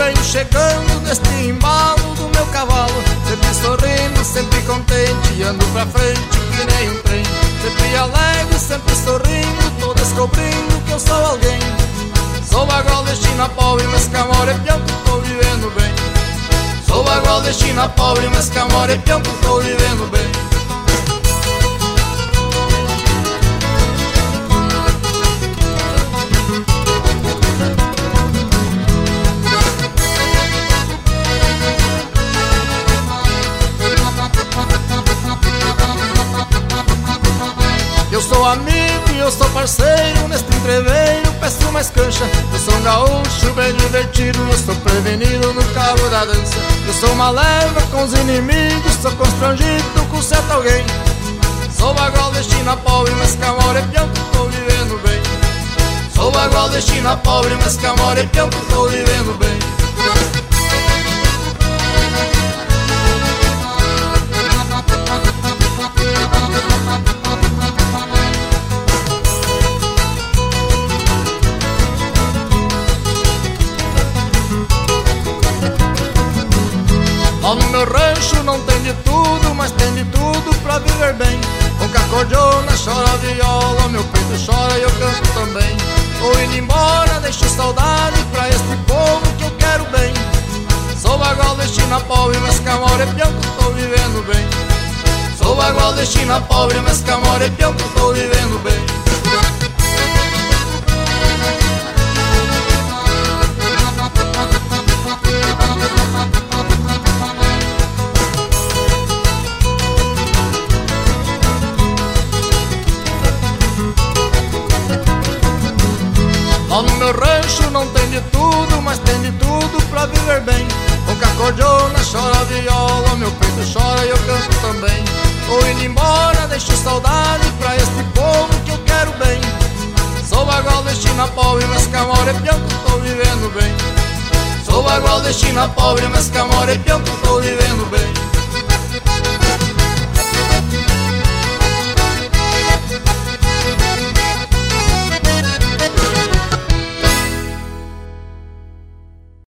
venho chegando neste embalo do meu cavalo, sempre sorrindo, sempre contente, ando pra frente que nem um trem. Sempre alegre, sempre sorrindo, tô descobrindo que eu sou alguém. Sou bagual destina pobre, mas camora é pião que tô vivendo bem. Sou bagual destina pobre, mas camora é pião que tô vivendo bem. Eu sou amigo e eu sou parceiro, neste entreveiro peço mais cancha. Eu sou um gaúcho bem divertido, eu sou prevenido no cabo da dança. Eu sou uma leva com os inimigos, sou constrangido com certo alguém. Sou bagual destina pobre, mas camora é pião que tô vivendo bem. Sou bagual destina pobre, mas camora é pião que tô vivendo bem. Lá no meu rancho não tem de tudo, mas tem de tudo pra viver bem. Toca acordeona, chora viola, meu peito chora e eu canto também. Tô indo embora, deixo saudade pra este povo que eu quero bem. Sou bagual destina pobre, mas camora é pião que tô vivendo bem. Sou bagual destina pobre, mas camora é pião que tô vivendo bem. Lá no meu rancho não tem de tudo, mas tem de tudo pra viver bem. Toca acordeona, chora viola, meu peito chora e eu canto também. Tô indo embora, deixo saudade pra este povo que eu quero bem. Sou bagual destina pobre, mas camora é pião que tô vivendo bem. Sou bagual destina pobre, mas camora é pião que tô vivendo bem.